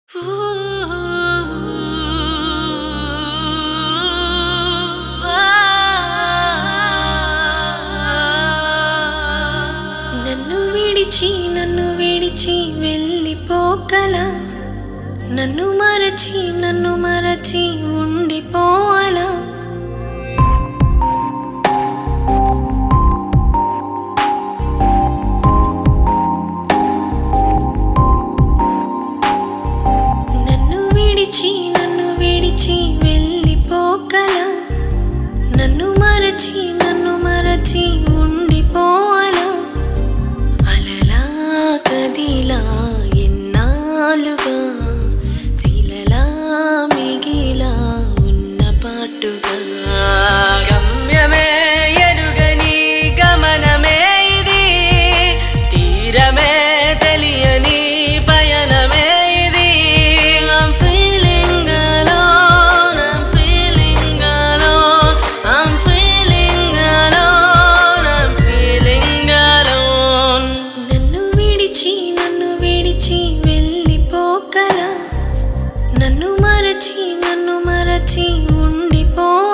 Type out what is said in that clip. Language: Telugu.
నన్ను విడిచి వెళ్ళిపోకలా, నన్ను మరచి ఉండిపోవాలా? నన్ను విడిచి వెళ్ళిపోకలా, నన్ను మరచి ఉండిపోవాలా? అలలా కదిలా ఎన్నాళ్ళుగా, శిలలా మిగిలా ఉన్న పాటుగా, గమ్యమే ఎరుగని గమనమే ఇది, తీరమే తెలియని పయనమే ఇది. I'm feeling alone, I'm feeling alone, I'm feeling alone, I'm feeling alone. నన్ను విడిచి వెళ్ళిపోకలా, నన్ను మరచి ఉండిపో